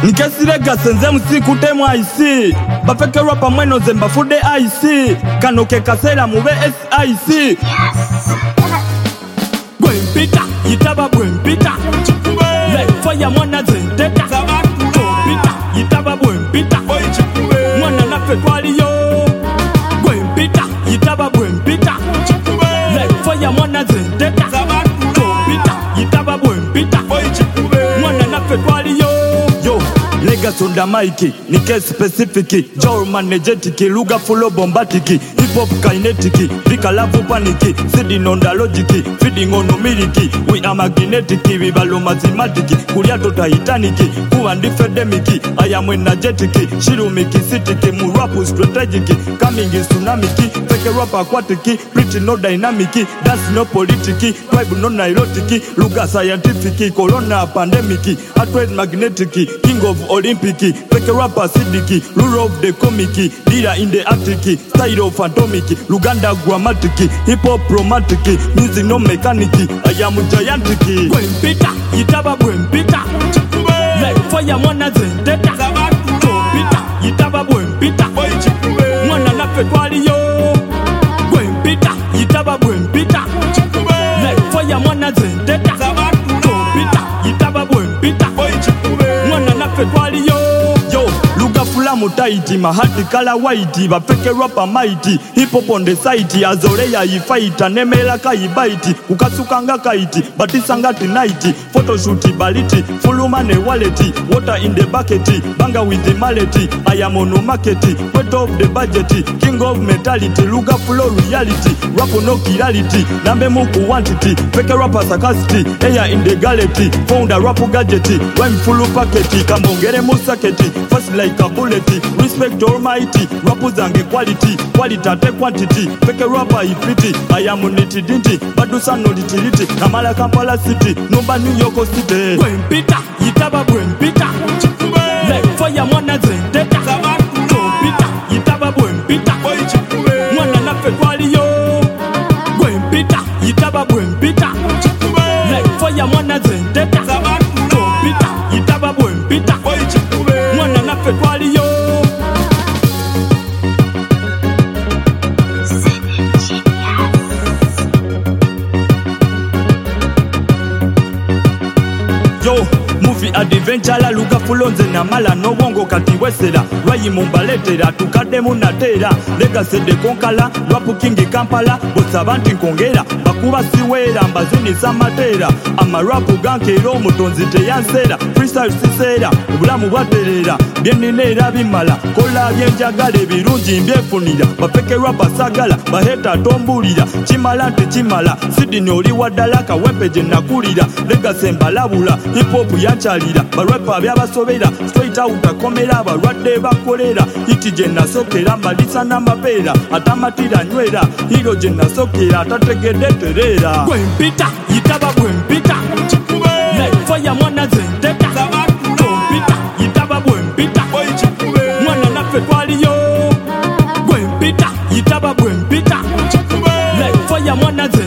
Nkesirega senze musikute mwaisi bafeke rapa mweno zemba fude IC kano ke kasera mube SIC Gwempita yitaba Gwempita like fire mwana zendeta Gwempita yitaba Gwempita mwana nafe kwaliyo Gwempita yitaba Gwempita like fire mwana zendeta Gwempita yitaba Gwempita mwana nafe kwaliyo Legacy on the mic, Nike specific, Joel manegetic, Luga full bombatic, hip hop kinetic, Vika love panic, sitting on the logic, feeding on humility, we are magnetic, we value mathematic, Kuriato Titanic, who and epidemic, I am energetic, Shirumiki city, Murapu strategic, coming is tsunami, fake rap aquatic, pretty no dynamic, that's no politic, tribe no neurotic, Luga scientific, corona pandemic, attrade magnetic, king of Olympic, fake rapper Sidiki, rule of the comic, leader in the attic, style of phantomic, Luganda grammatic, hip hop romantic, music no mechanic, I am gigantic. Gwempita, yitaba Gwempita, like fire mwana zendeta, Gwempita, yitaba Gwempita, mwana nafe kwaliyo, Gwempita, yitaba Gwempita, like fire mwana zendeta, Gwempita, yitaba Gwempita, mwana nafe kwaliyo. Yo, Luga fula mutaiti, mahati kala white, bafeke rapper mighty, hip hop on the site, azoreya ifaita, nemela kaibaiti, ukasukanga kaiti, batisanga tonight, photoshoot baliti, fuluma ne wallet, water in the bucket, banga with the mallet, I am on no market, weight of the budget, king of mentality, Luga flow reality, rap no kirality, nambe muku quantity, fake rapper sarcastic, air in the gallery, found a rap gadget, when full packet, kamongere musaketi, first like a bullet, respect almighty, rappers and quality, quality quantity, fake rapper ifiti, I am on it dinti, badusa no litility, Kamala Kampala city, number New York city. Gwempita, yitaba Gwempita, like fire mwana zendeta, Gwempita, yitaba Gwempita, mwana nafe kwaliyo, Gwempita, yitaba Gwempita, like fire mwana zendeta, Gwempita, yitaba Gwempita, mwana nafe kwaliyo. Yo, movie adventure la Luga fulonze na mala no wongo kati wesera Rwayi mumbaletera tukade munatera Legacy de konkala Rwapu kingi Kampala Bosa banti nkongera Bakuba siwera mbazuni samatera Ama rapu gankero mutonzi teyansera Freestyle sisera Ubulamu bwaterera Byenninera bimala Kola byenjagale birungi mbyefunira Bapeke rapa sagala Baheta tombulira Chimala chimala Sidini oli wadala Kawempe jenakulira Legacy mbalabula Hip hop yanchalira barapa byabasobera straight out akomera barwadde bakolera hiti je nasokera mbalisa n'amapeera atamatira nywera hiro je nasokera atategedde terera Gwempita yitaba Gwempita like fire mwana zendeta Gwempita yitaba Gwempita mwana nafe kwaliyo Gwempita yitaba Gwempita like fire mwana zendeta